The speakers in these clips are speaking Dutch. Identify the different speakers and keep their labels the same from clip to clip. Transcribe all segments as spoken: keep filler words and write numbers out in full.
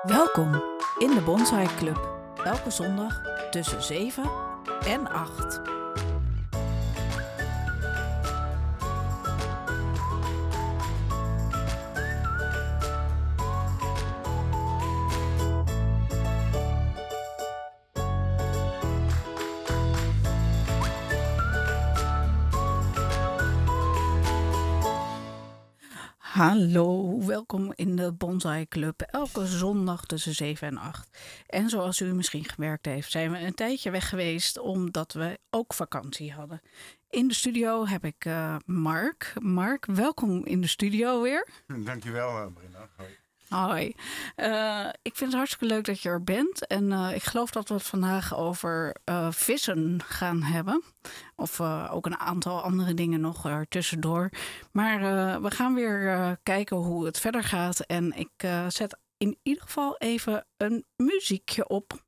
Speaker 1: Welkom in de Bonsai Club. Elke zondag tussen zeven en acht. Hallo, welkom in de Bonsai Club. Elke zondag tussen zeven en acht. En zoals u misschien gemerkt heeft, zijn we een tijdje weg geweest omdat we ook vakantie hadden. In de studio heb ik uh, Mark. Mark, welkom in de studio weer.
Speaker 2: Dankjewel, uh, Brenda. Hoi.
Speaker 1: Hoi. Uh, ik vind het hartstikke leuk dat je er bent. En uh, ik geloof dat we het vandaag over uh, vissen gaan hebben. Of uh, ook een aantal andere dingen nog er tussendoor. Maar uh, we gaan weer uh, kijken hoe het verder gaat. En ik uh, zet in ieder geval even een muziekje op.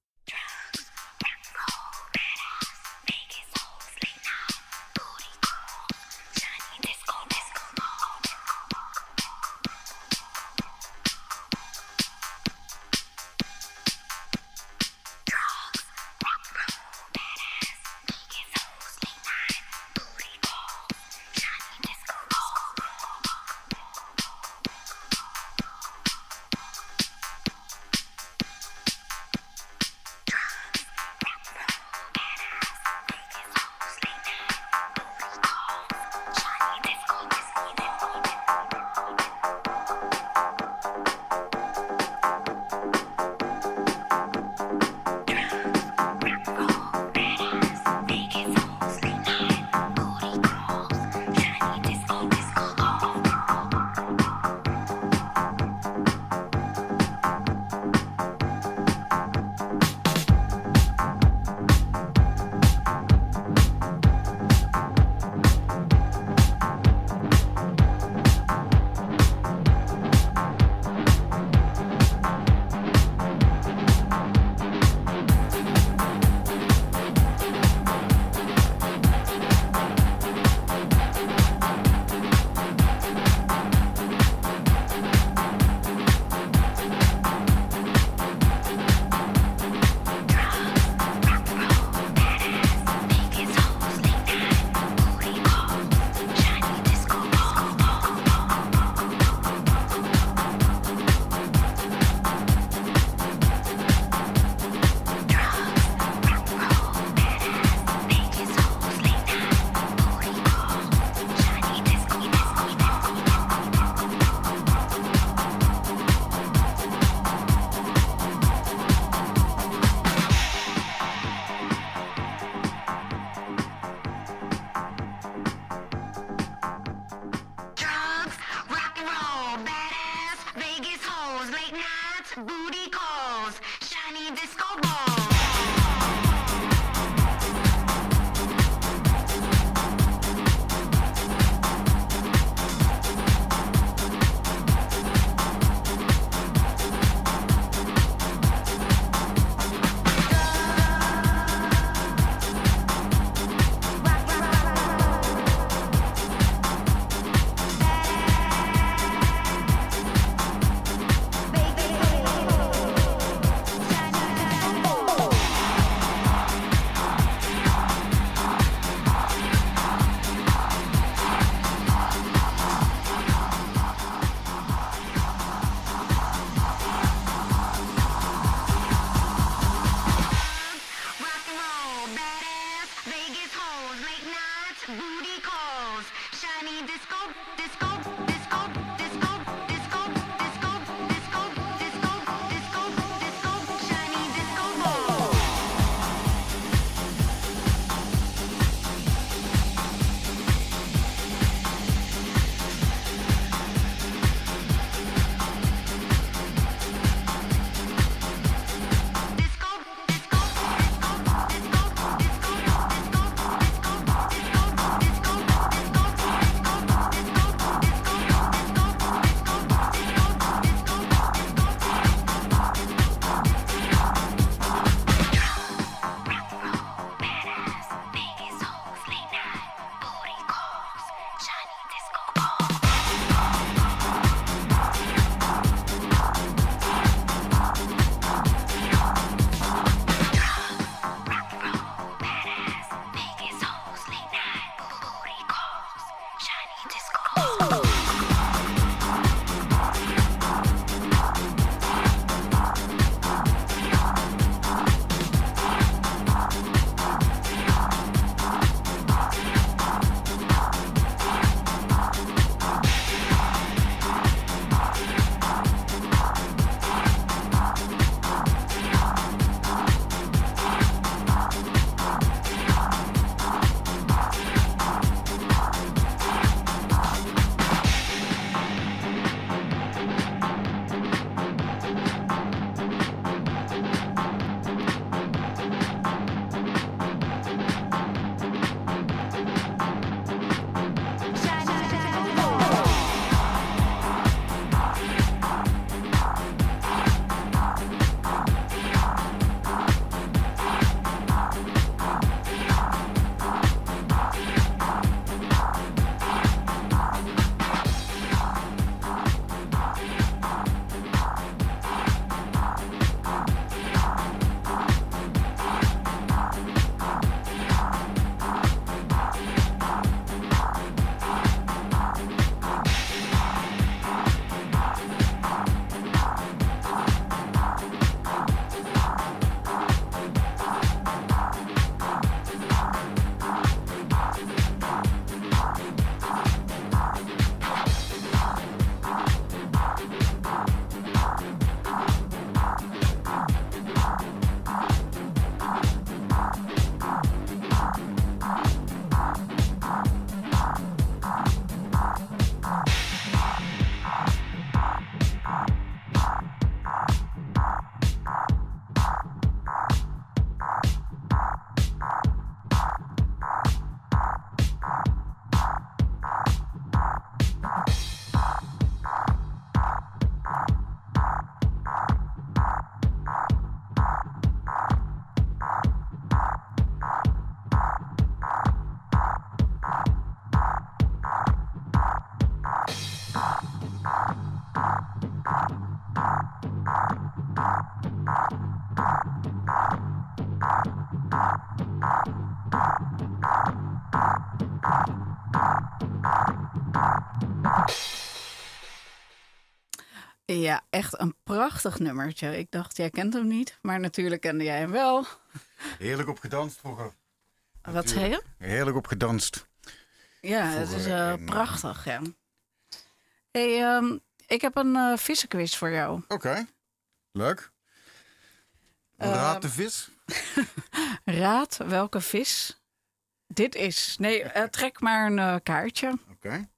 Speaker 1: Ja, echt een prachtig nummertje. Ik dacht, jij kent hem niet, maar natuurlijk kende jij hem wel.
Speaker 2: Heerlijk op gedanst vroeger.
Speaker 1: Wat zei je?
Speaker 2: Heerlijk op gedanst.
Speaker 1: Ja, het is
Speaker 2: Vroeger
Speaker 1: uh,
Speaker 2: in,
Speaker 1: prachtig, ja. Hey, um, ik heb een uh, vissenquiz voor jou.
Speaker 2: Oké, okay. Leuk. Uh, Raad de vis.
Speaker 1: Raad welke vis dit is. Nee, uh, trek maar een uh, kaartje.
Speaker 2: Oké. Okay.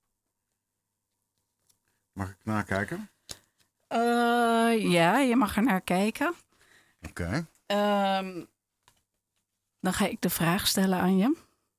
Speaker 2: Mag ik nakijken?
Speaker 1: Uh, ja, je mag er naar kijken.
Speaker 2: Oké. Okay.
Speaker 1: Um, dan ga ik de vraag stellen aan je.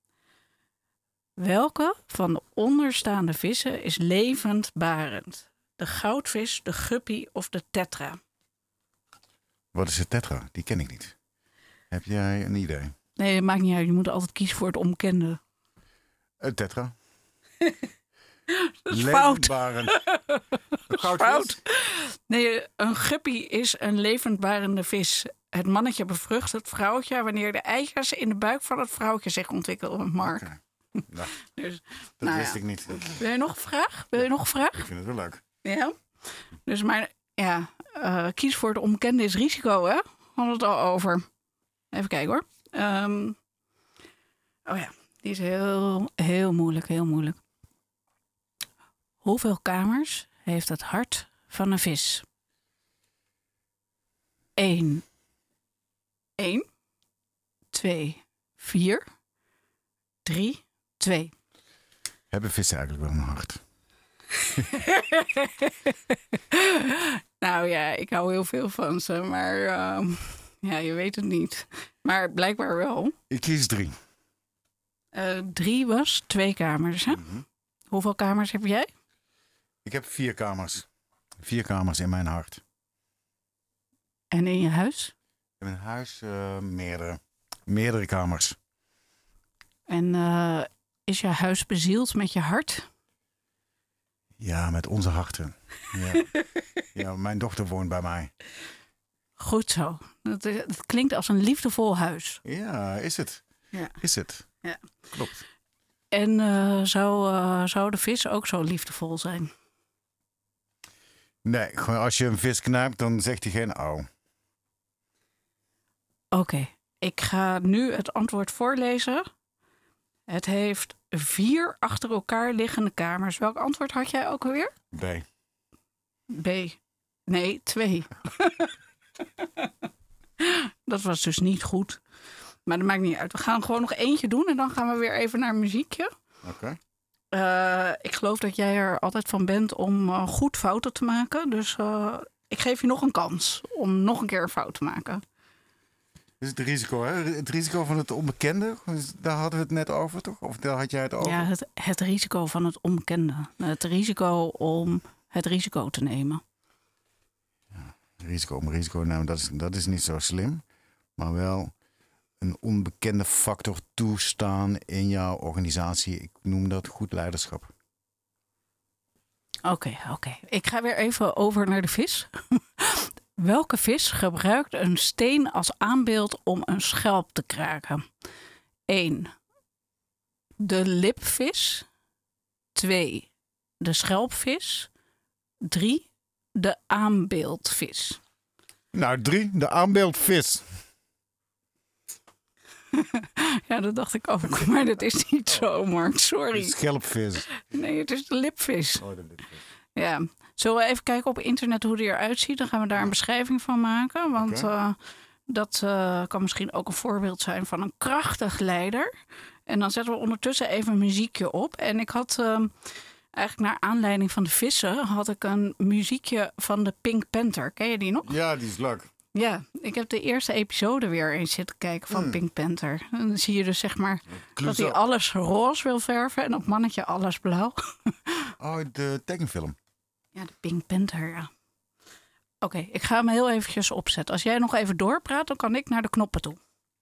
Speaker 1: Welke van de onderstaande vissen is levendbarend? De goudvis, de guppy of de tetra?
Speaker 2: Wat is de tetra? Die ken ik niet. Heb jij een idee?
Speaker 1: Nee, dat maakt niet uit. Je moet altijd kiezen voor het onbekende.
Speaker 2: Een tetra.
Speaker 1: Dat is fout.
Speaker 2: Dat is
Speaker 1: fout. Nee, een guppy is een levendbarende vis. Het mannetje bevrucht het vrouwtje wanneer de eitjes in de buik van het vrouwtje zich ontwikkelen, Mark.
Speaker 2: Okay. Nou,
Speaker 1: dus,
Speaker 2: dat
Speaker 1: nou
Speaker 2: wist
Speaker 1: ja.
Speaker 2: ik niet.
Speaker 1: Wil je nog een vraag? Wil je nog een vraag?
Speaker 2: Ik vind het wel leuk.
Speaker 1: Ja. Dus maar ja, uh, kies voor het onbekende is risico, hè? Hadden we het al over. Even kijken hoor. Um, oh ja, die is heel, heel moeilijk, heel moeilijk. Hoeveel kamers heeft het hart van een vis? Eén. Eén. Twee. Vier. Drie. Twee.
Speaker 2: Hebben vissen eigenlijk wel een hart?
Speaker 1: Nou ja, ik hou heel veel van ze, maar uh, ja, je weet het niet. Maar blijkbaar wel.
Speaker 2: Ik kies drie.
Speaker 1: Uh, drie was twee kamers, hè? Mm-hmm. Hoeveel kamers heb jij?
Speaker 2: Ik heb vier kamers. Vier kamers in mijn hart.
Speaker 1: En in je huis?
Speaker 2: In mijn huis uh, meerdere. Meerdere kamers.
Speaker 1: En uh, is je huis bezield met je hart?
Speaker 2: Ja, met onze harten. Ja. Ja, mijn dochter woont bij mij.
Speaker 1: Goed zo. Dat, dat klinkt als een liefdevol huis.
Speaker 2: Ja, is het.
Speaker 1: Ja.
Speaker 2: Is het.
Speaker 1: Ja.
Speaker 2: Klopt.
Speaker 1: En uh, zou, uh, zou de vis ook zo liefdevol zijn?
Speaker 2: Nee, gewoon als je een vis knijpt, dan zegt hij geen au.
Speaker 1: Oké, okay. Ik ga nu het antwoord voorlezen. Het heeft vier achter elkaar liggende kamers. Welk antwoord had jij ook alweer?
Speaker 2: B.
Speaker 1: B. Nee, twee. Dat was dus niet goed. Maar dat maakt niet uit. We gaan gewoon nog eentje doen en dan gaan we weer even naar muziekje.
Speaker 2: Oké.
Speaker 1: Okay. Uh, ik geloof dat jij er altijd van bent om uh, goed fouten te maken. Dus uh, ik geef je nog een kans om nog een keer een fout te maken.
Speaker 2: Dat is het risico, hè? Het risico van het onbekende. Daar hadden we het net over, toch? Of daar had jij het over?
Speaker 1: Ja, het, het risico van het onbekende. Het risico om het risico te nemen.
Speaker 2: Ja, risico om risico te nemen, dat is, dat is niet zo slim. Maar wel een onbekende factor toestaan in jouw organisatie. Ik noem dat goed leiderschap.
Speaker 1: Oké, okay, oké. Okay. Ik ga weer even over naar de vis. Welke vis gebruikt een steen als aanbeeld om een schelp te kraken? één. De lipvis. twee. De schelpvis. drie. De aanbeeldvis.
Speaker 2: Nou, drie. De aanbeeldvis.
Speaker 1: Ja, dat dacht ik ook. Maar dat is niet zo, Mark. Sorry.
Speaker 2: De schelpvis.
Speaker 1: Nee, het is de lipvis.
Speaker 2: Oh, de lipvis.
Speaker 1: Ja. Zullen we even kijken op internet hoe die eruit ziet? Dan gaan we daar een beschrijving van maken. Want okay. uh, dat uh, kan misschien ook een voorbeeld zijn van een krachtig leider. En dan zetten we ondertussen even een muziekje op. En ik had uh, eigenlijk naar aanleiding van de vissen... had ik een muziekje van de Pink Panther. Ken je die nog?
Speaker 2: Ja, die is leuk.
Speaker 1: Ja, ik heb de eerste episode weer eens zitten kijken van mm. Pink Panther. En dan zie je dus zeg maar Kloes dat hij alles roze wil verven... en dat mannetje alles blauw.
Speaker 2: Oh, de tekenfilm.
Speaker 1: Ja, de Pink Panther, ja. Oké, okay, ik ga hem heel eventjes opzetten. Als jij nog even doorpraat, dan kan ik naar de knoppen toe.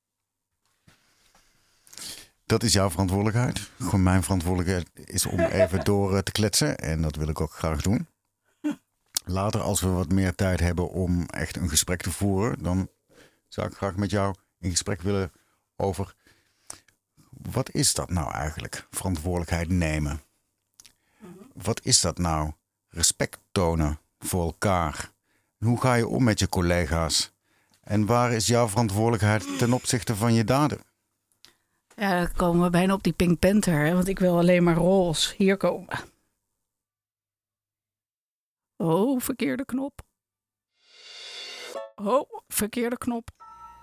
Speaker 2: Dat is jouw verantwoordelijkheid. Gewoon mijn verantwoordelijkheid is om even door te kletsen. En dat wil ik ook graag doen. Later, als we wat meer tijd hebben om echt een gesprek te voeren... dan zou ik graag met jou in gesprek willen over... wat is dat nou eigenlijk, verantwoordelijkheid nemen? Wat is dat nou? Respect tonen voor elkaar? Hoe ga je om met je collega's? En waar is jouw verantwoordelijkheid ten opzichte van je daden?
Speaker 1: Ja, dan komen we bijna op die Pink Panther, hè? Want ik wil alleen maar roze. Hier komen. Oh, verkeerde knop. Oh, verkeerde knop.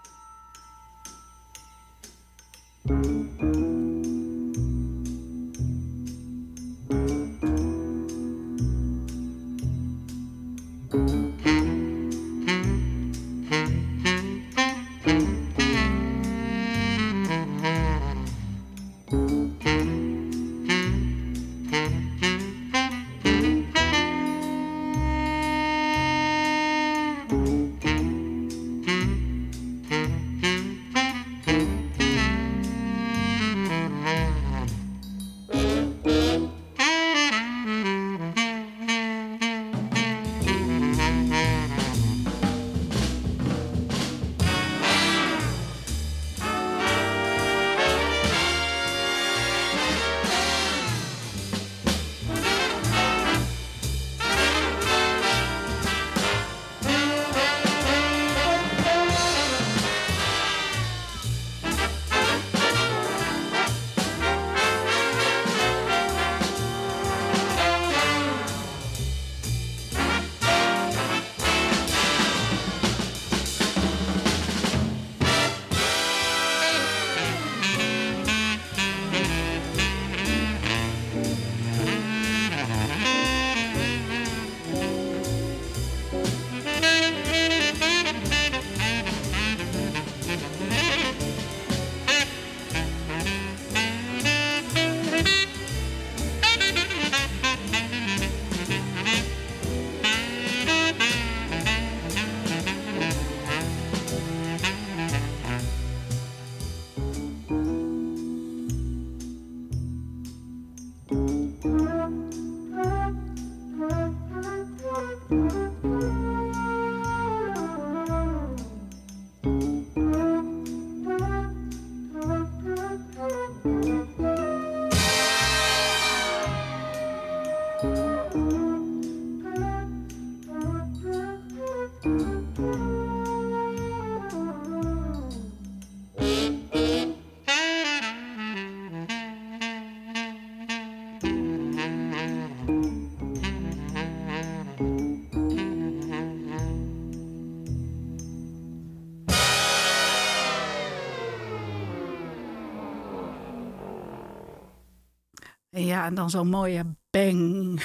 Speaker 1: Ja, en dan zo'n mooie bang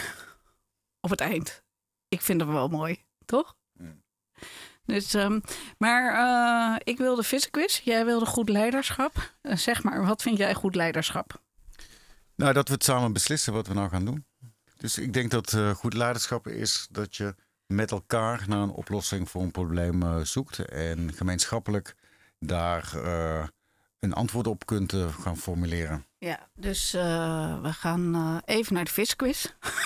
Speaker 1: op het eind. Ik vind het wel mooi, toch? Mm. Dus, um, maar uh, ik wilde vissenquiz. Jij wilde goed leiderschap. Uh, zeg maar, wat vind jij goed leiderschap?
Speaker 2: Nou, dat we het samen beslissen wat we nou gaan doen. Dus ik denk dat uh, goed leiderschap is dat je met elkaar naar een oplossing voor een probleem uh, zoekt. En gemeenschappelijk daar uh, een antwoord op kunt uh, gaan formuleren.
Speaker 1: Ja, dus uh, we gaan uh, even naar de visquiz.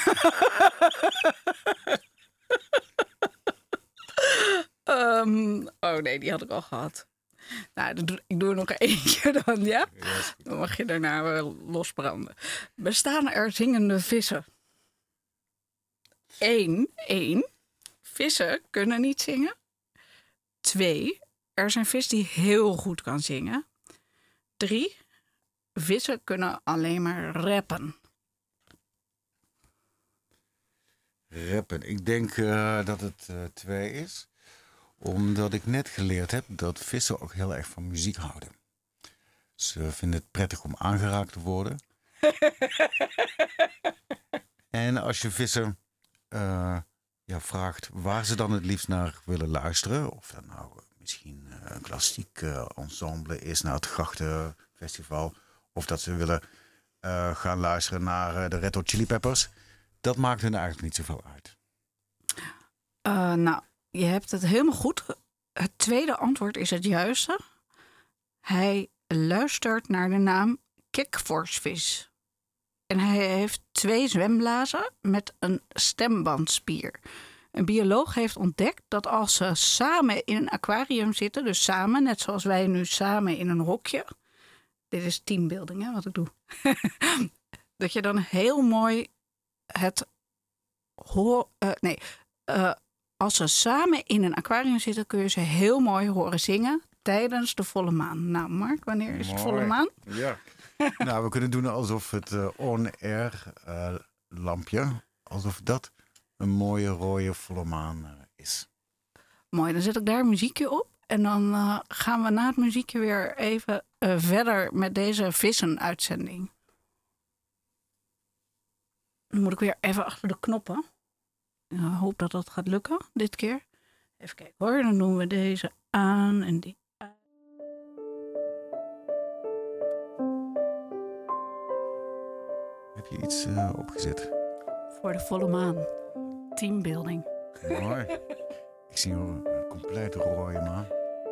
Speaker 1: um, oh nee, die had ik al gehad. Nou, ik doe er nog eentje dan, ja? Dan mag je daarna wel losbranden. Bestaan er zingende vissen? Eén, één. Vissen kunnen niet zingen. Twee, er is een vis die heel goed kan zingen. Drie, vissen kunnen alleen maar rappen.
Speaker 2: Rappen. Ik denk uh, dat het uh, twee is. Omdat ik net geleerd heb dat vissen ook heel erg van muziek houden. Ze vinden het prettig om aangeraakt te worden. En als je vissen uh, ja, vraagt waar ze dan het liefst naar willen luisteren. Of dat nou misschien een klassiek uh, ensemble is naar het Grachtenfestival. Of dat ze willen uh, gaan luisteren naar uh, de Red Hot Chili Peppers. Dat maakt hun eigenlijk niet zoveel uit.
Speaker 1: Uh, nou, je hebt het helemaal goed. Het tweede antwoord is het juiste. Hij luistert naar de naam kikvorsvis. En hij heeft twee zwemblazen met een stembandspier. Een bioloog heeft ontdekt dat als ze samen in een aquarium zitten... dus samen, net zoals wij nu samen in een hokje... Dit is teambuilding, hè, wat ik doe. Dat je dan heel mooi het... Hoor, uh, nee, uh, als ze samen in een aquarium zitten, kun je ze heel mooi horen zingen tijdens de volle maan. Nou, Mark, wanneer is het volle maan?
Speaker 2: Ja. Nou, we kunnen doen alsof het uh, on-air uh, lampje, alsof dat een mooie rode volle maan uh, is.
Speaker 1: Mooi, dan zet ik daar een muziekje op. En dan uh, gaan we na het muziekje weer even uh, verder met deze vissen-uitzending. Dan moet ik weer even achter de knoppen. Ik hoop dat dat gaat lukken dit keer. Even kijken hoor, dan doen we deze aan en die uit.
Speaker 2: Heb je iets uh, opgezet?
Speaker 1: Voor de volle maan. Teambuilding.
Speaker 2: Mooi. Ik zie een compleet rode maan.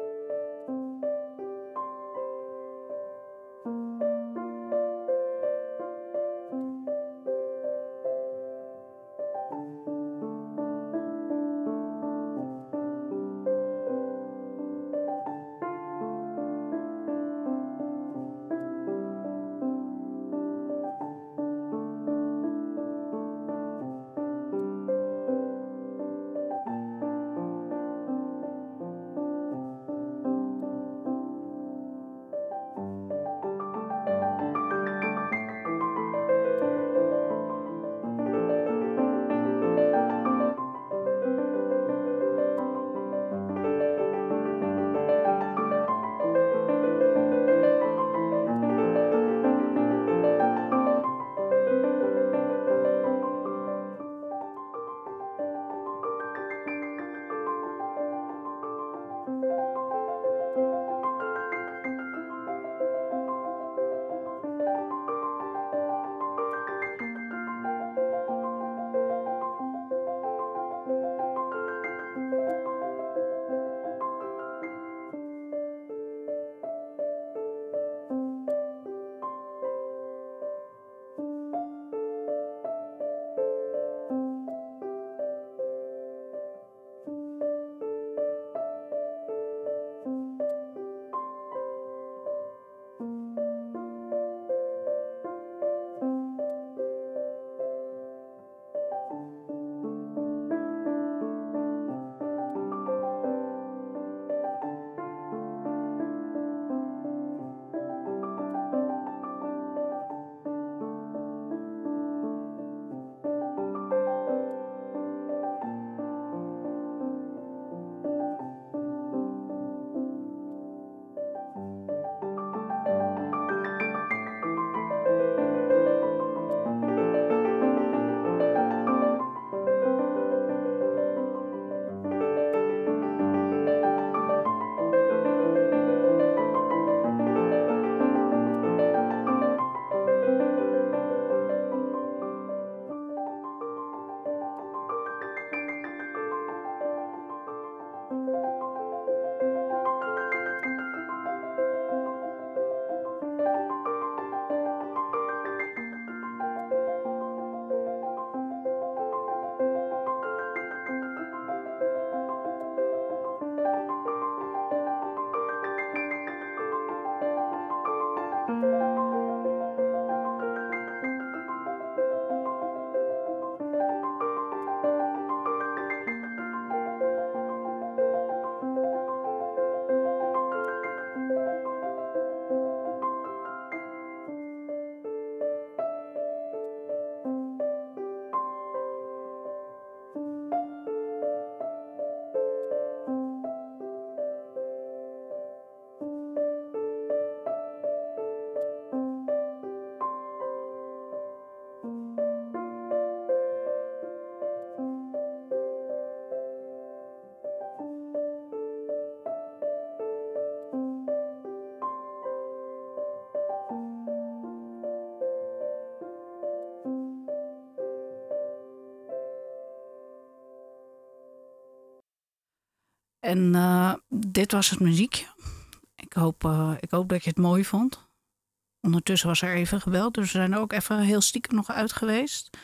Speaker 1: En uh, dit was het muziekje. Ik hoop, uh, ik hoop dat je het mooi vond. Ondertussen was er even gebeld, dus we zijn er ook even heel stiekem nog uit geweest.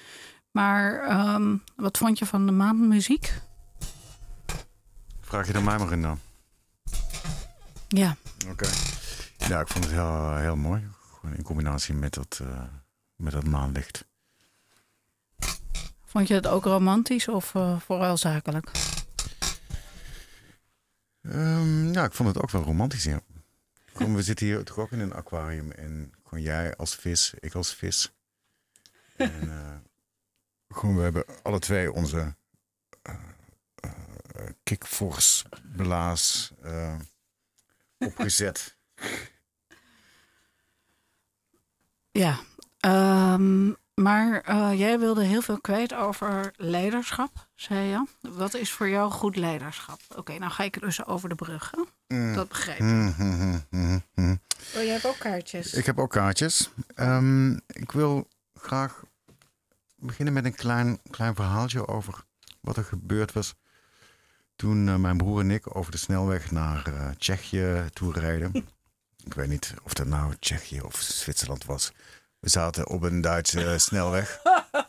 Speaker 1: Maar um, wat vond je van de maandmuziek?
Speaker 2: Vraag je er mij maar in dan.
Speaker 1: Ja.
Speaker 2: Oké. Okay. Ja, ik vond het heel, heel mooi. Gewoon in combinatie met dat, uh, met dat maanlicht.
Speaker 1: Vond je het ook romantisch of uh, vooral zakelijk?
Speaker 2: Um, ja, ik vond het ook wel romantisch, ja. Gewoon, we zitten hier toch ook in een aquarium. En gewoon jij als vis, ik als vis. En uh, gewoon, we hebben alle twee onze uh, uh, kickforce blaas uh, opgezet.
Speaker 1: Ja, um, maar uh, jij wilde heel veel kwijt over leiderschap, zei je. Wat is voor jou goed leiderschap? Oké, okay, nou ga ik dus over de brug. Hè? Mm. Dat begrijp ik. Mm, mm, mm, mm. Oh, jij hebt ook kaartjes.
Speaker 2: Ik heb ook kaartjes. Um, ik wil graag beginnen met een klein, klein verhaaltje over wat er gebeurd was toen uh, mijn broer en ik over de snelweg naar uh, Tsjechië toe rijden. Ik weet niet of dat nou Tsjechië of Zwitserland was. We zaten op een Duitse uh, snelweg.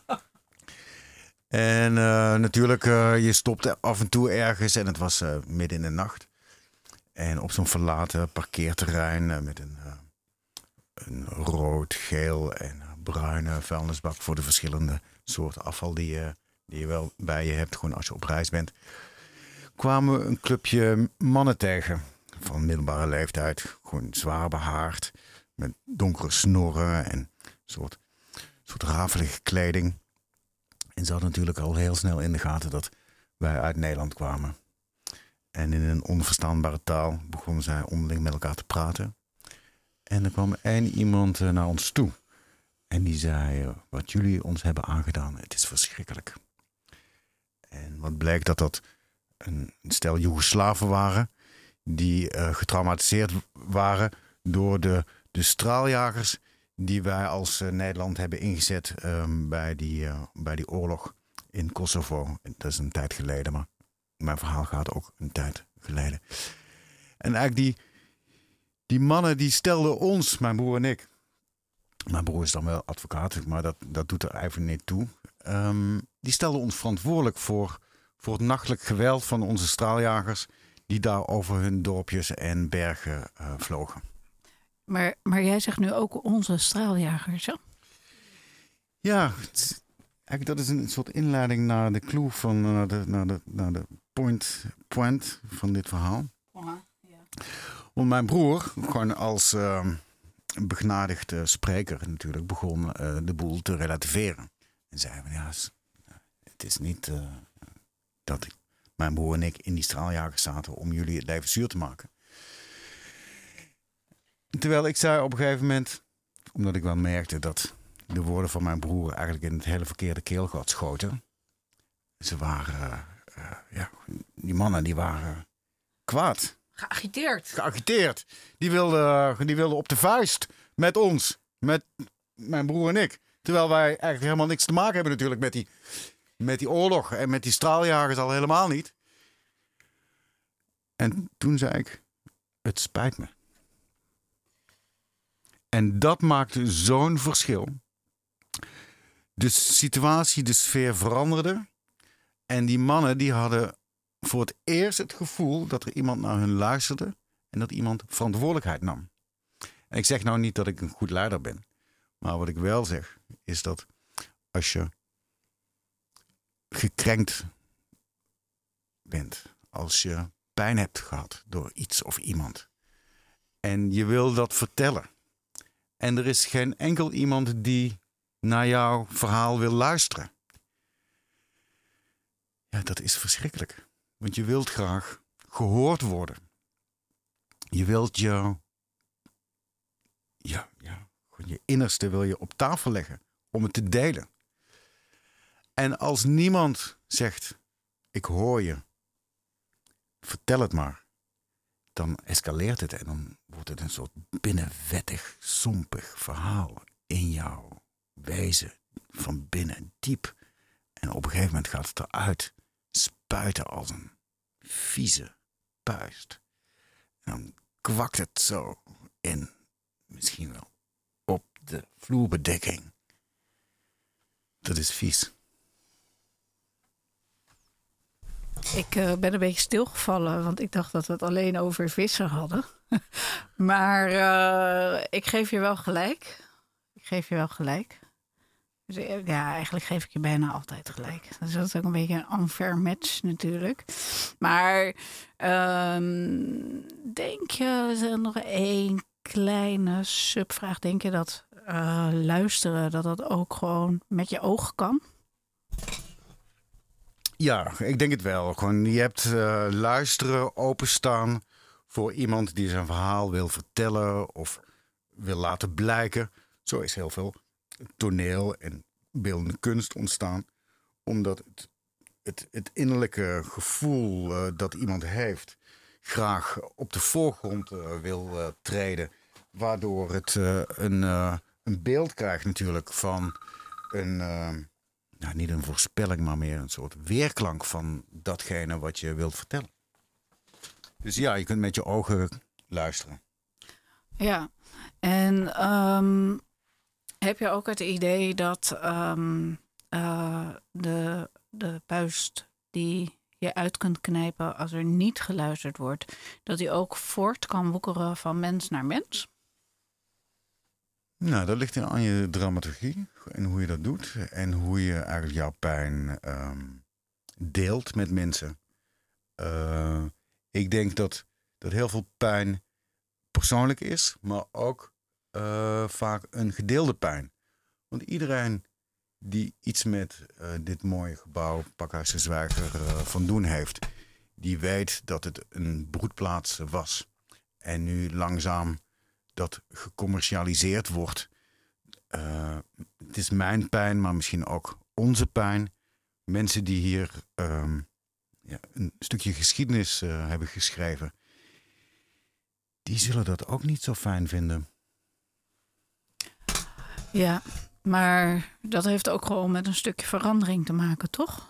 Speaker 2: En uh, natuurlijk, uh, je stopte af en toe ergens en het was uh, midden in de nacht. En op zo'n verlaten parkeerterrein uh, met een, uh, een rood, geel en bruine vuilnisbak voor de verschillende soorten afval die je, die je wel bij je hebt, gewoon als je op reis bent, kwamen we een clubje mannen tegen van middelbare leeftijd. Gewoon zwaar behaard, met donkere snorren en een soort, soort rafelige kleding. En ze hadden natuurlijk al heel snel in de gaten dat wij uit Nederland kwamen. En in een onverstaanbare taal begonnen zij onderling met elkaar te praten. En er kwam één iemand naar ons toe. En die zei, wat jullie ons hebben aangedaan, het is verschrikkelijk. En wat bleek dat dat een stel Joegoslaven waren die uh, getraumatiseerd waren door de, de straaljagers die wij als uh, Nederland hebben ingezet um, bij, die, uh, bij die oorlog in Kosovo. Dat is een tijd geleden, maar mijn verhaal gaat ook een tijd geleden. En eigenlijk die, die mannen die stelden ons, mijn broer en ik, mijn broer is dan wel advocaat, maar dat, dat doet er even niet toe. Um, die stelden ons verantwoordelijk voor, voor het nachtelijk geweld van onze straaljagers die daar over hun dorpjes en bergen uh, vlogen.
Speaker 1: Maar, maar jij zegt nu ook onze straaljagers, hè?
Speaker 2: Ja, het, eigenlijk dat is een soort inleiding naar de clue van naar de, naar de, naar de point, point van dit verhaal. Uh-huh, yeah. Want mijn broer, gewoon als uh, begnadigd spreker natuurlijk, begon uh, de boel te relativeren. En zei van ja, het is niet uh, dat ik, mijn broer en ik in die straaljagers zaten om jullie het leven zuur te maken. Terwijl ik zei op een gegeven moment, omdat ik wel merkte dat de woorden van mijn broer eigenlijk in het hele verkeerde keelgat schoten. Ze waren, uh, uh, ja, die mannen die waren kwaad.
Speaker 1: Geagiteerd.
Speaker 2: Geagiteerd. Die wilden, die wilden op de vuist met ons, met mijn broer en ik. Terwijl wij eigenlijk helemaal niks te maken hebben natuurlijk met die, met die oorlog en met die straaljagers al helemaal niet. En toen zei ik, het spijt me. En dat maakte zo'n verschil. De situatie, de sfeer veranderde. En die mannen die hadden voor het eerst het gevoel dat er iemand naar hun luisterde. En dat iemand verantwoordelijkheid nam. En ik zeg nou niet dat ik een goed leider ben. Maar wat ik wel zeg is dat als je gekrenkt bent. Als je pijn hebt gehad door iets of iemand. En je wil dat vertellen. En er is geen enkel iemand die naar jouw verhaal wil luisteren. Ja, dat is verschrikkelijk. Want je wilt graag gehoord worden. Je wilt je, ja, ja, je innerste wil je op tafel leggen om het te delen. En als niemand zegt, ik hoor je, vertel het maar. Dan escaleert het en dan wordt het een soort binnenwettig, sompig verhaal in jouw wezen, van binnen, diep. En op een gegeven moment gaat het eruit, spuiten als een vieze puist. En dan kwakt het zo in, misschien wel op de vloerbedekking. Dat is vies.
Speaker 1: Ik uh, ben een beetje stilgevallen, want ik dacht dat we het alleen over vissen hadden. Maar uh, ik geef je wel gelijk. Ik geef je wel gelijk. Dus, ja, eigenlijk geef ik je bijna altijd gelijk. Dus dat is ook een beetje een unfair match natuurlijk. Maar um, denk je, er is nog één kleine subvraag. Denk je dat uh, luisteren, dat dat ook gewoon met je ogen kan?
Speaker 2: Ja, ik denk het wel. Gewoon, je hebt uh, luisteren, openstaan voor iemand die zijn verhaal wil vertellen of wil laten blijken. Zo is heel veel toneel en beeldende kunst ontstaan. Omdat het, het, het innerlijke gevoel uh, dat iemand heeft graag op de voorgrond uh, wil uh, treden. Waardoor het uh, een, uh, een beeld krijgt natuurlijk van een... Uh, Nou, niet een voorspelling, maar meer een soort weerklank van datgene wat je wilt vertellen. Dus ja, je kunt met je ogen luisteren.
Speaker 1: Ja, en um, heb je ook het idee dat um, uh, de, de puist die je uit kunt knijpen als er niet geluisterd wordt, dat die ook voort kan woekeren van mens naar mens?
Speaker 2: Nou, dat ligt aan je dramaturgie en hoe je dat doet. En hoe je eigenlijk jouw pijn um, deelt met mensen. Uh, ik denk dat, dat heel veel pijn persoonlijk is, maar ook uh, vaak een gedeelde pijn. Want iedereen die iets met uh, dit mooie gebouw, Pakhuis de Zwijger, uh, van doen heeft, die weet dat het een broedplaats was. En nu langzaam dat gecommercialiseerd wordt. Uh, het is mijn pijn, maar misschien ook onze pijn. Mensen die hier um, ja, een stukje geschiedenis uh, hebben geschreven, die zullen dat ook niet zo fijn vinden.
Speaker 1: Ja, maar dat heeft ook gewoon met een stukje verandering te maken, toch?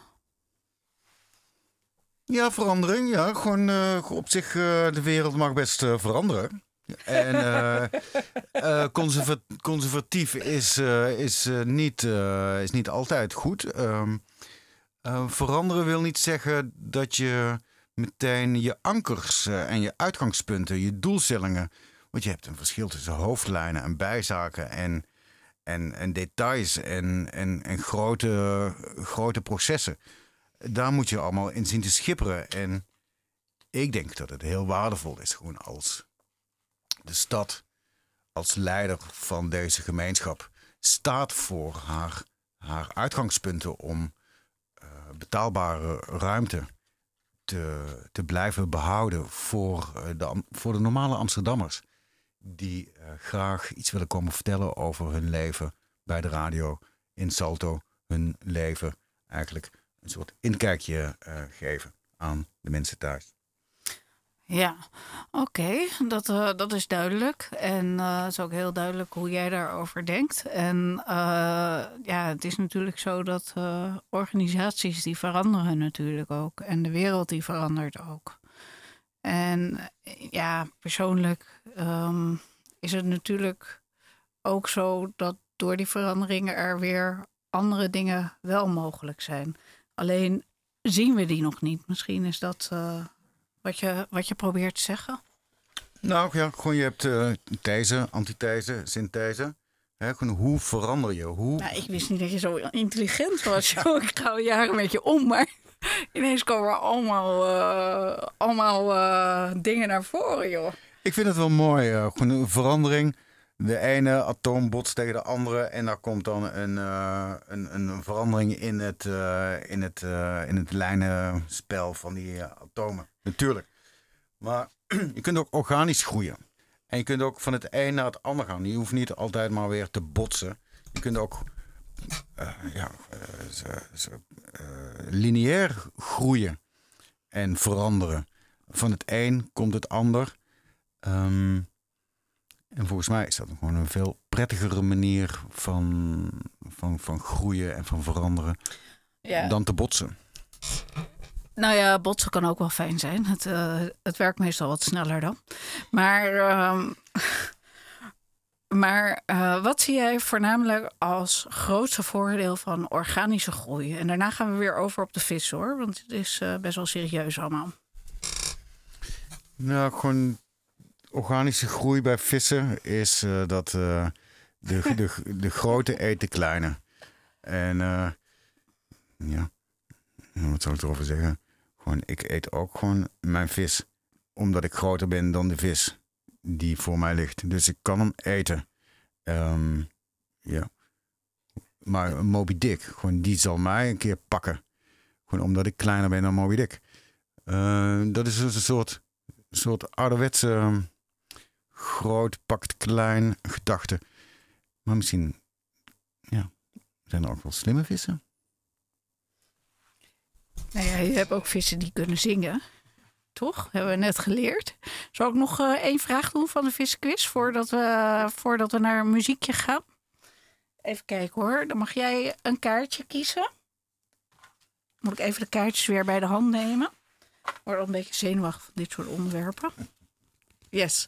Speaker 2: Ja, verandering. Ja, gewoon uh, op zich, uh, de wereld mag best uh, veranderen. En uh, uh, conserva- conservatief is, uh, is, uh, niet, uh, is niet altijd goed. Um, uh, veranderen wil niet zeggen dat je meteen je ankers uh, en je uitgangspunten, je doelstellingen... Want je hebt een verschil tussen hoofdlijnen en bijzaken en, en, en details en, en, en grote, grote processen. Daar moet je allemaal in zien te schipperen. En ik denk dat het heel waardevol is gewoon als... De stad als leider van deze gemeenschap staat voor haar, haar uitgangspunten om uh, betaalbare ruimte te, te blijven behouden voor, uh, de, voor de normale Amsterdammers. Die uh, graag iets willen komen vertellen over hun leven bij de radio in Salto. Hun leven eigenlijk een soort inkijkje uh, geven aan de mensen thuis.
Speaker 1: Ja, oké, okay. dat, uh, dat is duidelijk. En uh, het is ook heel duidelijk hoe jij daarover denkt. En uh, ja, het is natuurlijk zo dat uh, organisaties die veranderen natuurlijk ook. En de wereld die verandert ook. En ja, persoonlijk um, is het natuurlijk ook zo dat door die veranderingen er weer andere dingen wel mogelijk zijn. Alleen zien we die nog niet. Misschien is dat... Uh, Wat je, wat je probeert te zeggen?
Speaker 2: Nou ja, gewoon je hebt uh, these, antithese, synthese. He, gewoon hoe verander je? Hoe...
Speaker 1: Nou, ik wist niet dat je zo intelligent was. Ik ga al jaren met je om, maar ineens komen er allemaal, uh, allemaal uh, dingen naar voren, joh.
Speaker 2: Ik vind het wel mooi. Uh, gewoon een verandering. De ene atoom botst tegen de andere en daar komt dan een, uh, een, een verandering in het, uh, in, het, uh, in het lijnenspel van die uh, atomen. Natuurlijk. Maar je kunt ook organisch groeien. En je kunt ook van het een naar het ander gaan. Je hoeft niet altijd maar weer te botsen. Je kunt ook uh, ja, uh, zo, zo, uh, lineair groeien en veranderen. Van het een komt het ander. Um, En volgens mij is dat gewoon een veel prettigere manier van, van, van groeien en van veranderen ja. dan te botsen.
Speaker 1: Nou ja, botsen kan ook wel fijn zijn. Het, uh, het werkt meestal wat sneller dan. Maar, uh, maar uh, wat zie jij voornamelijk als grootste voordeel van organische groei? En daarna gaan we weer over op de vis, hoor. Want het is uh, best wel serieus allemaal.
Speaker 2: Nou, gewoon... Organische groei bij vissen is uh, dat uh, de, de, de grote eet de kleine. En uh, ja, wat zal ik erover zeggen? Gewoon, ik eet ook gewoon mijn vis. Omdat ik groter ben dan de vis die voor mij ligt. Dus ik kan hem eten. Um, ja. Maar Moby Dick, gewoon, die zal mij een keer pakken. Gewoon omdat ik kleiner ben dan Moby Dick. Uh, dat is dus een soort, soort ouderwetse um, groot pakt klein gedachte. Maar misschien ja, zijn er ook wel slimme vissen.
Speaker 1: Nou ja, je hebt ook vissen die kunnen zingen. Toch? Hebben we net geleerd. Zal ik nog uh, één vraag doen van de vissenquiz voordat we, voordat we naar een muziekje gaan? Even kijken hoor. Dan mag jij een kaartje kiezen. Moet ik even de kaartjes weer bij de hand nemen. Ik word al een beetje zenuwachtig van dit soort onderwerpen. Yes.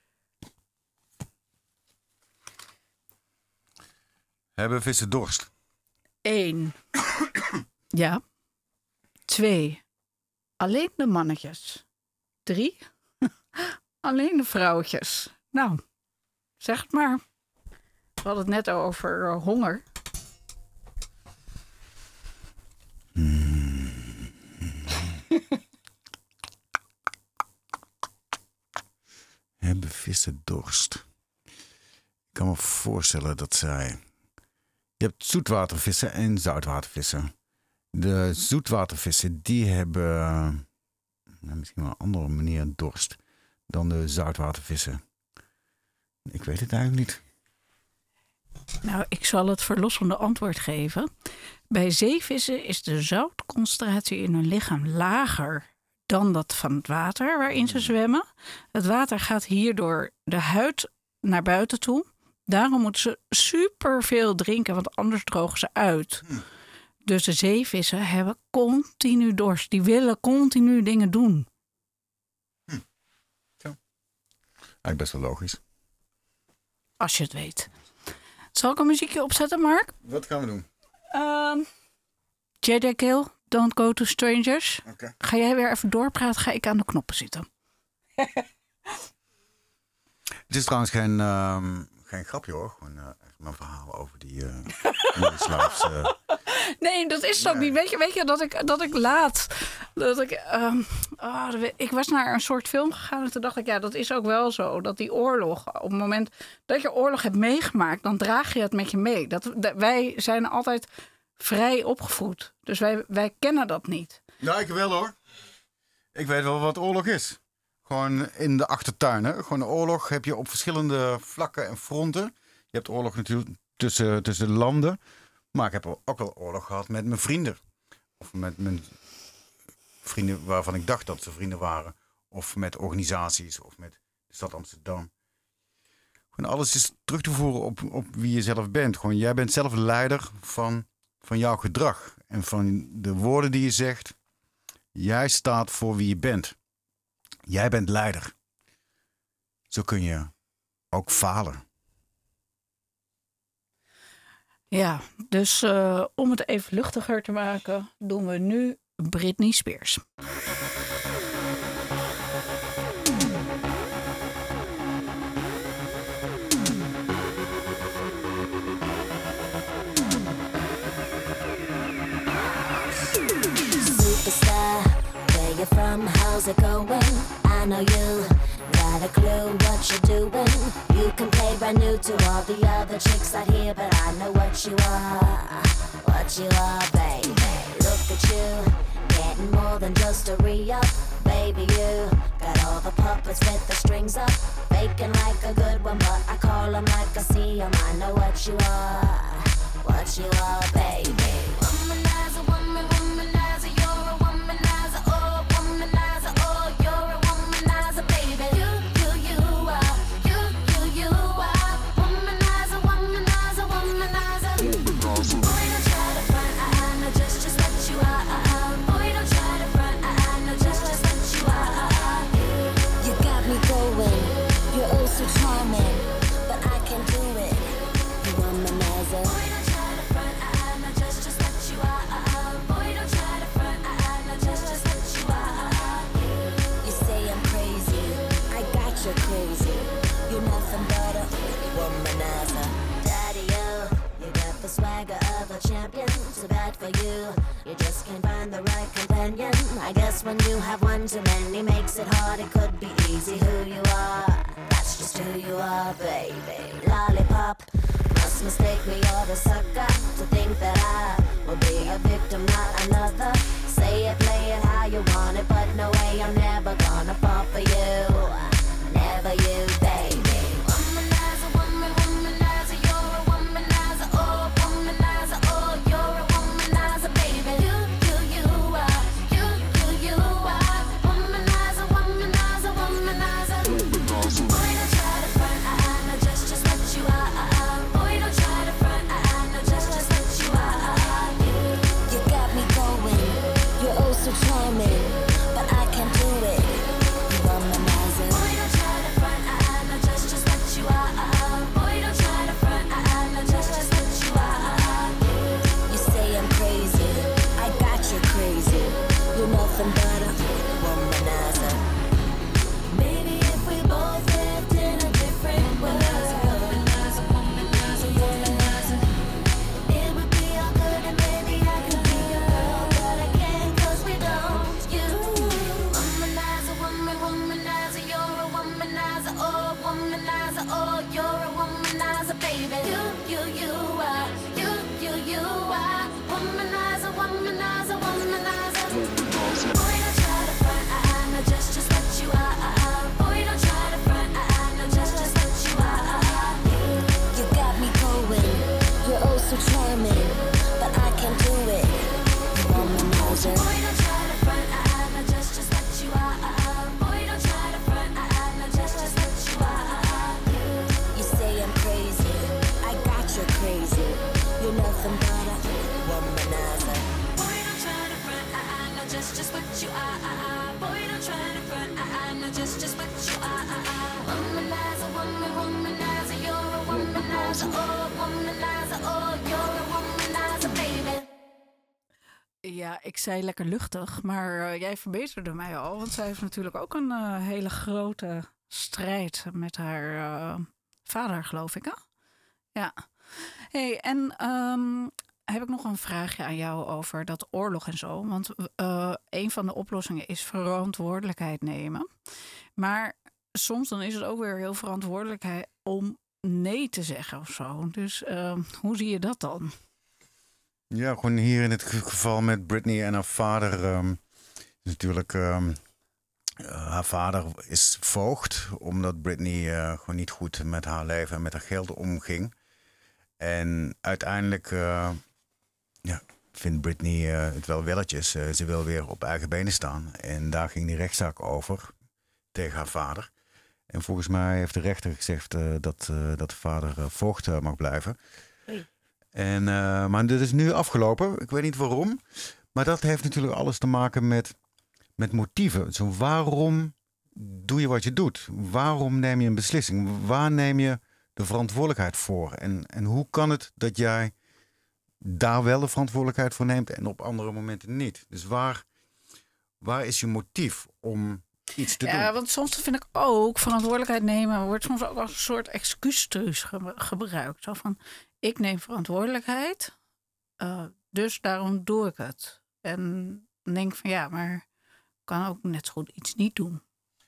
Speaker 2: Hebben vissen dorst?
Speaker 1: Eén. Ja. Twee. Alleen de mannetjes. Drie. Alleen de vrouwtjes. Nou, zeg het maar. We hadden het net over uh, honger.
Speaker 2: Hmm. Hebben vissen dorst? Ik kan me voorstellen dat zij... Je hebt zoetwatervissen en zoutwatervissen. De zoetwatervissen die hebben nou, misschien wel een andere manier dorst dan de zoutwatervissen. Ik weet het eigenlijk niet.
Speaker 1: Nou, ik zal het verlossende antwoord geven. Bij zeevissen is de zoutconcentratie in hun lichaam lager dan dat van het water waarin ze zwemmen. Het water gaat hierdoor de huid naar buiten toe. Daarom moeten ze superveel drinken, want anders drogen ze uit. Hm. Dus de zeevissen hebben continu dorst. Die willen continu dingen doen.
Speaker 2: Hm. Zo. Eigenlijk best wel logisch.
Speaker 1: Als je het weet. Zal ik een muziekje opzetten, Mark?
Speaker 2: Wat gaan we doen?
Speaker 1: Um, J J Cale, Don't Go to Strangers.
Speaker 2: Okay.
Speaker 1: Ga jij weer even doorpraten, ga ik aan de knoppen zitten.
Speaker 2: Het is trouwens geen, uh, geen grapje hoor. Gewoon uh, echt mijn verhaal over die uh, slaafs. Uh...
Speaker 1: Nee, dat is het ook niet. Weet je, weet je dat, ik, dat ik laat... Dat ik, um, oh, ik was naar een soort film gegaan en toen dacht ik... Ja, dat is ook wel zo. Dat die oorlog, op het moment dat je oorlog hebt meegemaakt... dan draag je het met je mee. Dat, dat, wij zijn altijd vrij opgevoed. Dus wij, wij kennen dat niet.
Speaker 2: Ja, ik wel hoor. Ik weet wel wat oorlog is. Gewoon in de achtertuin. Hè? Gewoon een oorlog heb je op verschillende vlakken en fronten. Je hebt oorlog natuurlijk tussen, tussen landen. Maar ik heb ook wel oorlog gehad met mijn vrienden. Of met mijn vrienden waarvan ik dacht dat ze vrienden waren. Of met organisaties. Of met de stad Amsterdam. Gewoon alles is terug te voeren op, op wie je zelf bent. Gewoon, jij bent zelf leider van, van jouw gedrag. En van de woorden die je zegt. Jij staat voor wie je bent. Jij bent leider. Zo kun je ook falen.
Speaker 1: Ja, dus uh, om het even luchtiger te maken, doen we nu Britney Spears.
Speaker 3: Superstar, where you from? How's it going? I know you got a clue what you're doing. You can play brand new to all the other chicks out here, but I know what you are, what you are, baby. Look at you, getting more than just a re-up. Baby, you got all the puppets with the strings up, faking like a good one, but I call them like I see them. I know what you are, what you are, baby. Womanizer, woman, womanizer, you're a womanizer, oh, womanizer, oh, you're a womanizer, baby. You, you, you are, you, you, you are, womanizer, womanizer, womanizer. Boy, don't try to front, I, I know just, just what you are. Boy, don't try to front, I, I know just, just what you are. You got me going, you're oh so charming, but I can do it. You womanizer. Boy, don't try to front, I, I know just, just guess when you have one too many makes it hard, it could be easy who you are. That's just who you are, baby. Lollipop, must mistake me or the sucker to think that I will be a victim, not another. Say it, play it how you want it, but no way I'm never gonna fall for you. Never you, baby. Womanizer, woman, womanizer, you're a womanizer, oh, womanizer, oh, you're a womanizer, baby. You, you, you are, you, you, you are, womanizer, womanizer, womanizer. Boy, don't try to front, I, I know just, just what you are. Boy, don't try to front, I, I know just, just what you are. You, you got me going, you're oh so charming, but I can't do it. You womanizer. Boy, don't try to front, I, I know just, just what you are. Boy, don't try to front, I, I know just, just what you are. You say I'm crazy, I got you crazy. You're nothing but a womanizer. Maybe if we both lived in a different world, womanizer, womanizer, womanizer, it would be all good and maybe I could be your girl, but I can't 'cause we don't. You, womanizer, woman, womanizer, you're a womanizer, oh, womanizer, oh, you're a womanizer, baby. You, you, you are, you, you, you are, womanizer, womanizer, womanizer. Boy, don't try to front, I, I know just, just what you are. Boy, don't try to front, I, I know just, just what you are. You got me going, you're oh so charming, but I can't do it. You womanizer. Boy, don't try to front, I, I know just, just what you are. Boy, don't try to front, I, I know just, just what you are. You say I'm crazy, I got you crazy. You're nothing but a womanizer. Boy, don't try to front, I, I know just, just what you are. Boy, don't try to front, I, I know just, just what you are. Womanizer, woman, womanizer, you're a womanizer, oh, womanizer, oh, you're a womanizer, baby.
Speaker 1: Ja, ik zei lekker luchtig, maar uh, jij verbeterde mij al. Want zij heeft natuurlijk ook een uh, hele grote strijd met haar uh, vader, geloof ik, hè? Ja. Hey, en um, heb ik nog een vraagje aan jou over dat oorlog en zo. Want uh, een van de oplossingen is verantwoordelijkheid nemen. Maar soms dan is het ook weer heel verantwoordelijkheid om nee te zeggen of zo. Dus uh, hoe zie je dat dan?
Speaker 2: Ja, gewoon hier in het geval met Britney en haar vader. Um, natuurlijk, um, uh, haar vader is voogd, omdat Britney uh, gewoon niet goed met haar leven en met haar geld omging. En uiteindelijk uh, ja, vindt Britney uh, het wel welletjes. Uh, ze wil weer op eigen benen staan. En daar ging die rechtszaak over tegen haar vader. En volgens mij heeft de rechter gezegd uh, dat, uh, dat de vader uh, voogd uh, mag blijven. Hey. En, uh, maar dit is nu afgelopen. Ik weet niet waarom. Maar dat heeft natuurlijk alles te maken met, met motieven. Zo, waarom doe je wat je doet? Waarom neem je een beslissing? Waar neem je de verantwoordelijkheid voor? En, en hoe kan het dat jij daar wel de verantwoordelijkheid voor neemt en op andere momenten niet? Dus waar, waar is je motief om iets te
Speaker 1: ja,
Speaker 2: doen?
Speaker 1: Ja, want soms vind ik ook verantwoordelijkheid nemen wordt soms ook als een soort excuustruus ge- gebruikt. Zo van, ik neem verantwoordelijkheid, uh, dus daarom doe ik het. En dan denk ik van ja, maar ik kan ook net zo goed iets niet doen.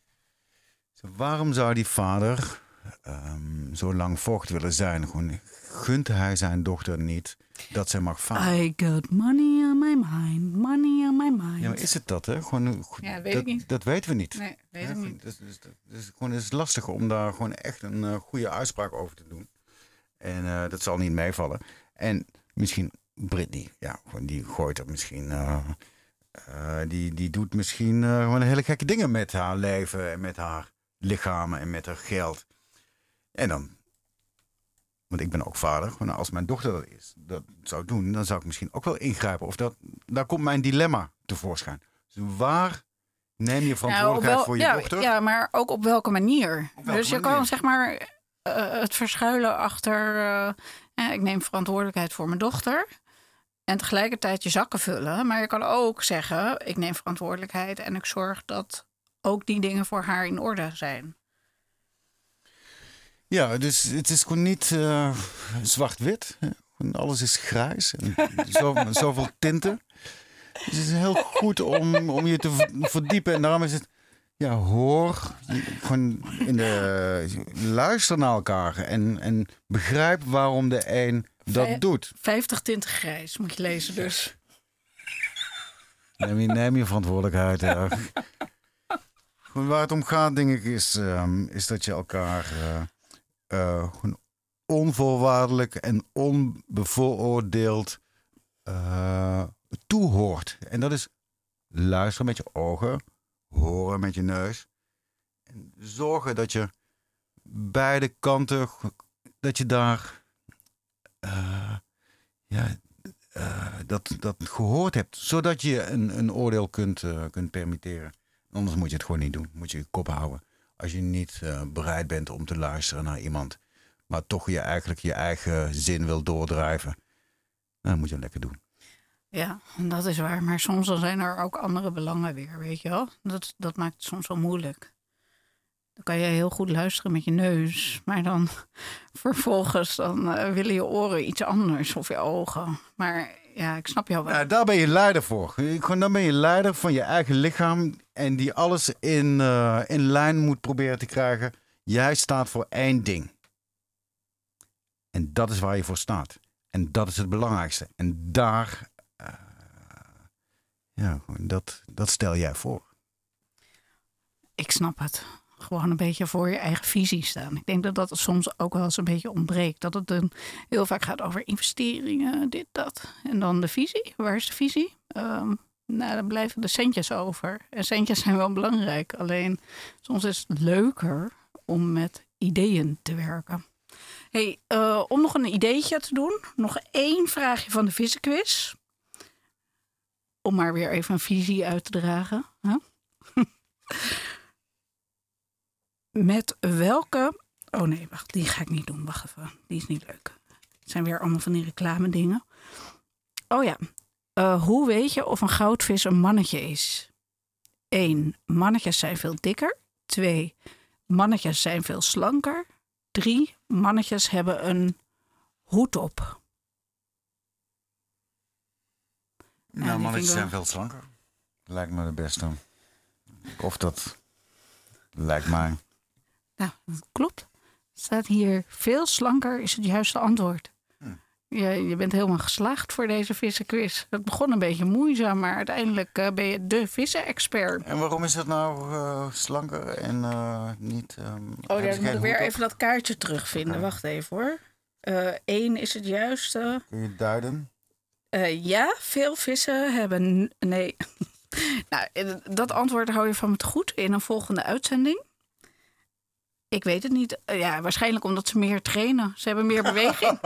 Speaker 2: Waarom zou die vader um, zo lang voogd willen zijn? Gewoon, gunt hij zijn dochter niet dat zij mag varen?
Speaker 1: I got money on my mind, money on my mind.
Speaker 2: Ja, maar is het dat, hè? Gewoon,
Speaker 1: ja, weet
Speaker 2: dat,
Speaker 1: ik niet.
Speaker 2: Dat weten we niet.
Speaker 1: Nee, weet
Speaker 2: ja,
Speaker 1: ik niet.
Speaker 2: Dus, dus, dus gewoon, het is lastig om daar gewoon echt een uh, goede uitspraak over te doen. En uh, dat zal niet meevallen. En misschien Britney, ja, gewoon die gooit er misschien... Uh, uh, die, die doet misschien uh, gewoon hele gekke dingen met haar leven en met haar lichaam en met haar geld. En dan, want ik ben ook vader, gewoon als mijn dochter dat, is, dat zou doen, dan zou ik misschien ook wel ingrijpen. Of dat, daar komt mijn dilemma tevoorschijn. Dus waar neem je verantwoordelijkheid ja, wel, voor je
Speaker 1: ja,
Speaker 2: dochter?
Speaker 1: Ja, maar ook op welke manier?
Speaker 2: Op welke
Speaker 1: dus je
Speaker 2: manier?
Speaker 1: kan zeg maar uh, het verschuilen achter, uh, ja, ik neem verantwoordelijkheid voor mijn dochter. En tegelijkertijd je zakken vullen. Maar je kan ook zeggen, ik neem verantwoordelijkheid en ik zorg dat ook die dingen voor haar in orde zijn.
Speaker 2: Ja, dus het is gewoon niet uh, zwart-wit. Alles is grijs en zo, zoveel tinten. Dus het is heel goed om, om je te verdiepen. En daarom is het, ja, hoor, gewoon in de, luister naar elkaar. En, en begrijp waarom de een dat
Speaker 1: Vij-
Speaker 2: doet.
Speaker 1: vijftig tinten grijs moet je lezen dus.
Speaker 2: Neem je, neem je verantwoordelijkheid. Ja. Gewoon waar het om gaat, denk ik, is, um, is dat je elkaar uh, uh, gewoon onvoorwaardelijk en onbevooroordeeld uh, toehoort. En dat is luisteren met je ogen, horen met je neus. En zorgen dat je beide kanten, dat je daar uh, ja, uh, dat, dat gehoord hebt. Zodat je een, een oordeel kunt, uh, kunt permitteren. Anders moet je het gewoon niet doen. Moet je je kop houden. Als je niet uh, bereid bent om te luisteren naar iemand, maar toch je eigenlijk je eigen zin wil doordrijven, dan moet je het lekker doen.
Speaker 1: Ja, dat is waar. Maar soms dan zijn er ook andere belangen weer, weet je wel. Dat, dat maakt het soms wel moeilijk. Dan kan je heel goed luisteren met je neus. Maar dan vervolgens dan uh, willen je oren iets anders of je ogen. Maar ja, ik snap jou wel.
Speaker 2: Ja, daar ben je leider voor. Gewoon, dan ben je leider van je eigen lichaam. En die alles in, uh, in lijn moet proberen te krijgen. Jij staat voor één ding. En dat is waar je voor staat. En dat is het belangrijkste. En daar, uh, ja, dat, dat stel jij voor.
Speaker 1: Ik snap het. Gewoon een beetje voor je eigen visie staan. Ik denk dat dat soms ook wel eens een beetje ontbreekt. Dat het dan heel vaak gaat over investeringen, dit, dat. En dan de visie. Waar is de visie? Um, nou, dan blijven de centjes over. En centjes zijn wel belangrijk. Alleen soms is het leuker om met ideeën te werken. Hey, uh, om nog een ideetje te doen. Nog één vraagje van de vissenquiz. Om maar weer even een visie uit te dragen. Huh? Met welke... Oh nee, wacht, die ga ik niet doen. Wacht even, die is niet leuk. Het zijn weer allemaal van die reclame dingen. Oh ja, uh, hoe weet je of een goudvis een mannetje is? Eén, mannetjes zijn veel dikker. Twee, mannetjes zijn veel slanker. Drie, mannetjes hebben een hoed op.
Speaker 2: Nou,
Speaker 1: Ja,
Speaker 2: mannetjes
Speaker 1: wel...
Speaker 2: zijn veel slanker. Lijkt me de beste. Of dat lijkt mij...
Speaker 1: Nou, dat klopt. Staat hier veel slanker is het juiste antwoord. Hm. Je, je bent helemaal geslaagd voor deze vissenquiz. Het begon een beetje moeizaam, maar uiteindelijk uh, ben je de vissen-expert.
Speaker 2: En waarom is dat nou uh, slanker en uh, niet... Um,
Speaker 1: oh, ja, dan moet ik weer even dat kaartje terugvinden. Okay. Wacht even hoor. Eén uh, is het juiste.
Speaker 2: Kun je duiden?
Speaker 1: Uh, ja, veel vissen hebben... Nee. Nou, dat antwoord hou je van me te goed in een volgende uitzending. Ik weet het niet. Ja, waarschijnlijk omdat ze meer trainen. Ze hebben meer beweging.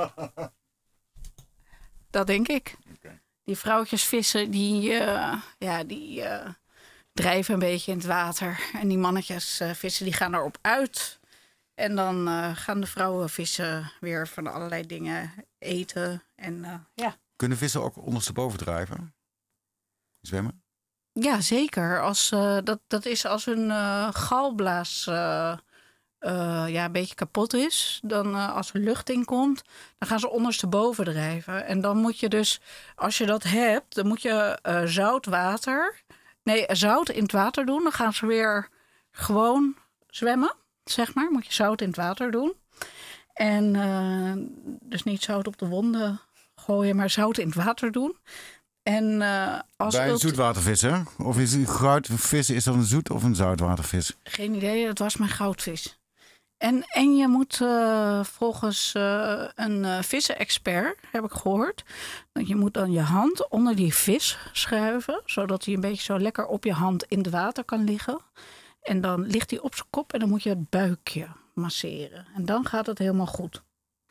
Speaker 1: Dat denk ik. Okay. Die vrouwtjes vissen, die, uh, ja, die uh, drijven een beetje in het water. En die mannetjes uh, vissen, die gaan erop uit. En dan uh, gaan de vrouwen vissen weer van allerlei dingen eten. En, uh, ja.
Speaker 2: Kunnen vissen ook ondersteboven drijven? Zwemmen?
Speaker 1: Ja, zeker. Als, uh, dat, dat is als hun uh, galblaas uh, uh, ja, een beetje kapot is. Dan uh, als er lucht in komt, dan gaan ze ondersteboven drijven. En dan moet je dus, als je dat hebt, dan moet je uh, zout water... Nee, zout in het water doen. Dan gaan ze weer gewoon zwemmen, zeg maar. Moet je zout in het water doen. En uh, dus niet zout op de wonden gooien, maar zout in het water doen. En, uh, als
Speaker 2: Bij een
Speaker 1: ult...
Speaker 2: zoetwatervis, hè? Of is een goudvis, is dat een zoet- of een zoutwatervis?
Speaker 1: Geen idee, dat was mijn goudvis. En, en je moet uh, volgens uh, een uh, vissenexpert, heb ik gehoord... dat je moet dan je hand onder die vis schuiven... zodat hij een beetje zo lekker op je hand in het water kan liggen. En dan ligt hij op zijn kop en dan moet je het buikje masseren. En dan gaat het helemaal goed.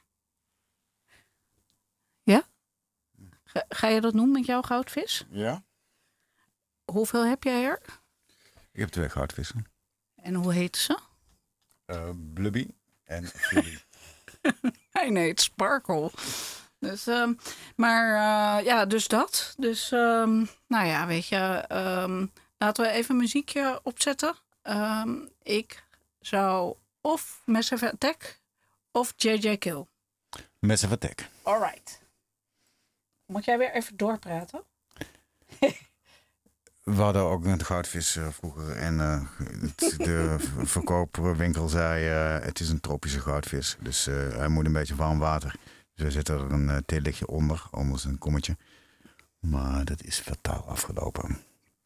Speaker 1: Ja? Ga, ga je dat doen met jouw goudvis?
Speaker 2: Ja.
Speaker 1: Hoeveel heb jij er?
Speaker 2: Ik heb twee goudvissen.
Speaker 1: En hoe heet ze?
Speaker 2: Uh, Blubby en Flubby.
Speaker 1: Hij heet Sparkle. Dus, um, maar uh, ja, dus dat. Dus, um, nou ja, weet je, um, laten we even muziekje opzetten. Um, ik zou of Massive Attack of J J Kill.
Speaker 2: Massive Attack.
Speaker 1: Alright. Moet jij weer even doorpraten?
Speaker 2: We hadden ook een goudvis uh, vroeger. En uh, het, de verkoopwinkel zei, uh, het is een tropische goudvis. Dus uh, hij moet een beetje warm water. Dus we zetten er een uh, theelichtje onder, onder een kommetje. Maar dat is fataal afgelopen.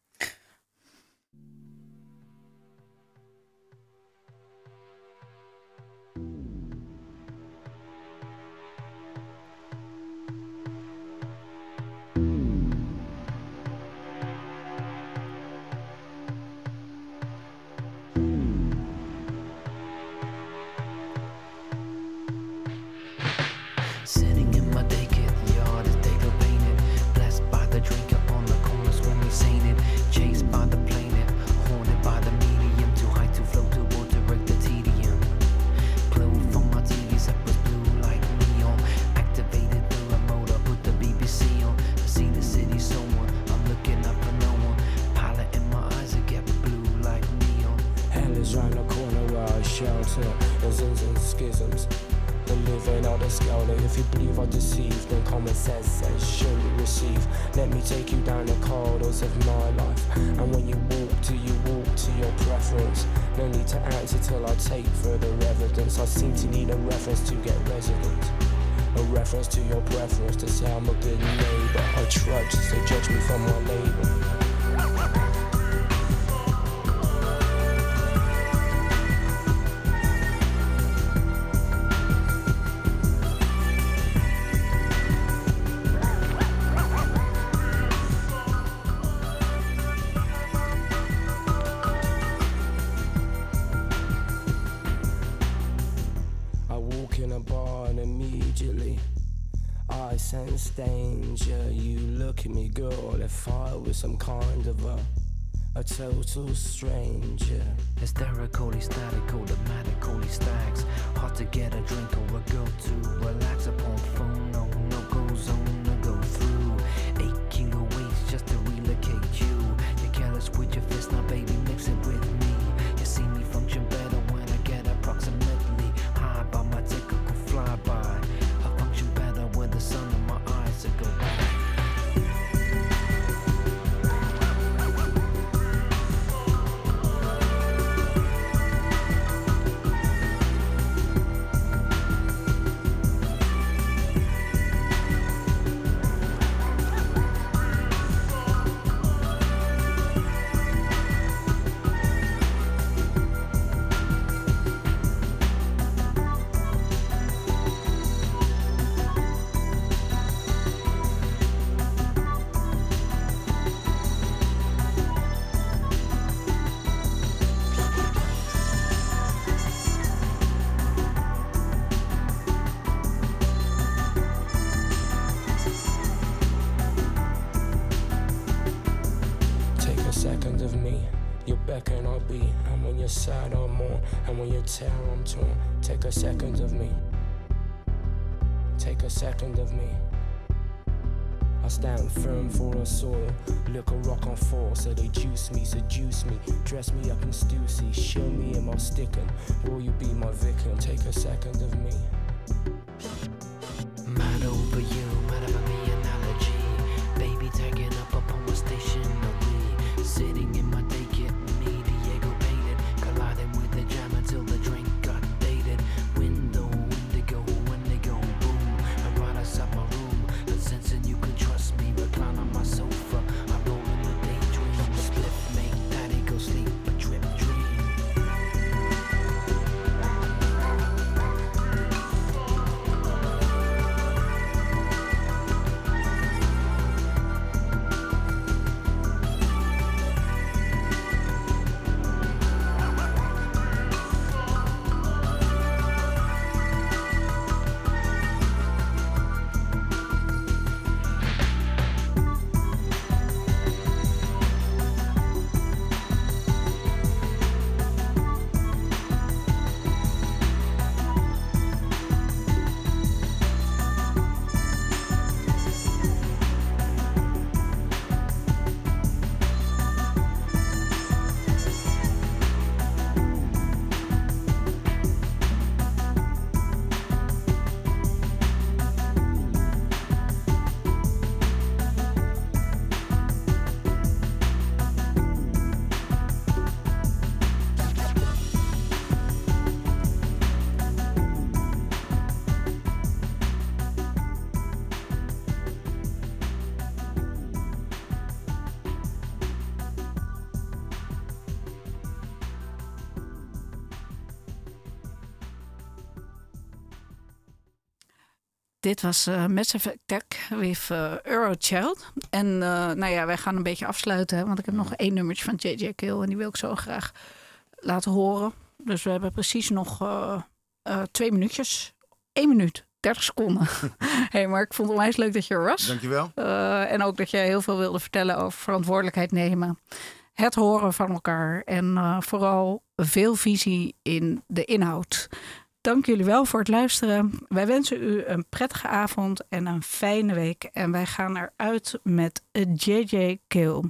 Speaker 4: Danger, you look at me, girl. If I was some kind of a, a total stranger.
Speaker 5: Hysterical, hysterical, dramatically stacks. Hard to get a drink or a go to. Relax upon phone, no, no goes on to go through. Eight kilo weights just to relocate you. You're careless with your fist, now baby, mix it with me. You see me function better when I get approximately high by my typical flyby. I function better with the sun in my eyes to go back.
Speaker 4: Tear, I'm torn. Take a second of me. Take a second of me. I stand firm for a soil. Look a rock on fall, so they juice me, seduce me, dress me up in Stussy, show me in my stickin'. Will you be my victim? Take a second of me.
Speaker 5: Mad over you, mad over me analogy. Baby tagging up upon my stationery. Sitting in my day getting me Diego painted. Colliding with the jam until the drink got dated. Window, indigo, when they go boom. I ride outside my room, and sensing you can trust me. Recline on my sofa, I roll in the daydream. Split, make daddy go sleep, a drip dream.
Speaker 1: dit was uh, Mass Effect Tech with uh, Eurochild. En uh, nou ja, wij gaan een beetje afsluiten. Hè, want ik heb nog één nummertje van J J Cale. En die wil ik zo graag laten horen. Dus we hebben precies nog uh, uh, twee minuutjes. Eén minuut. dertig seconden. Hey, maar ik vond het onwijs leuk dat je er was.
Speaker 2: Dankjewel.
Speaker 1: Uh, en ook dat jij heel veel wilde vertellen over verantwoordelijkheid nemen. Het horen van elkaar. En uh, vooral veel visie in de inhoud. Dank jullie wel voor het luisteren. Wij wensen u een prettige avond en een fijne week. En wij gaan eruit met J J Cale.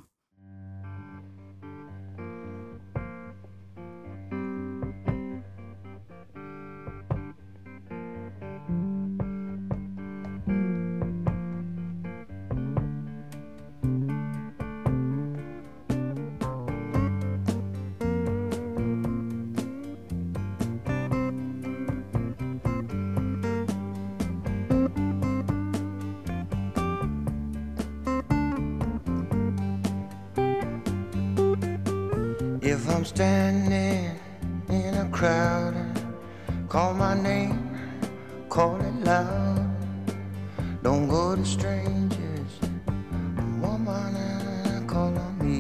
Speaker 6: If I'm standing in a crowd and call my name, call it loud. Don't go to strangers, woman, and call on me.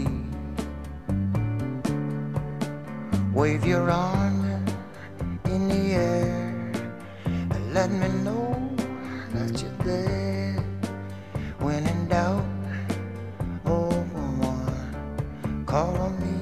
Speaker 6: Wave your arm in the air and let me know that you're there. When in doubt, oh woman, call on me.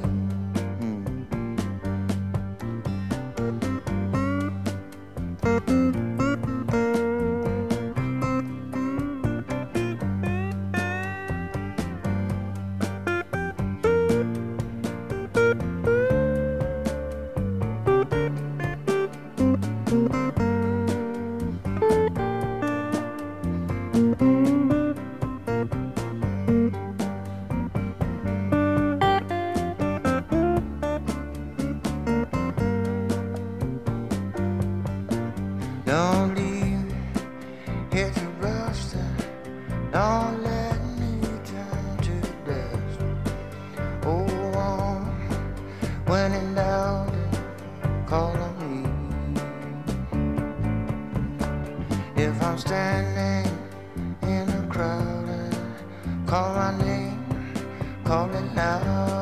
Speaker 6: Call my name, call it loud.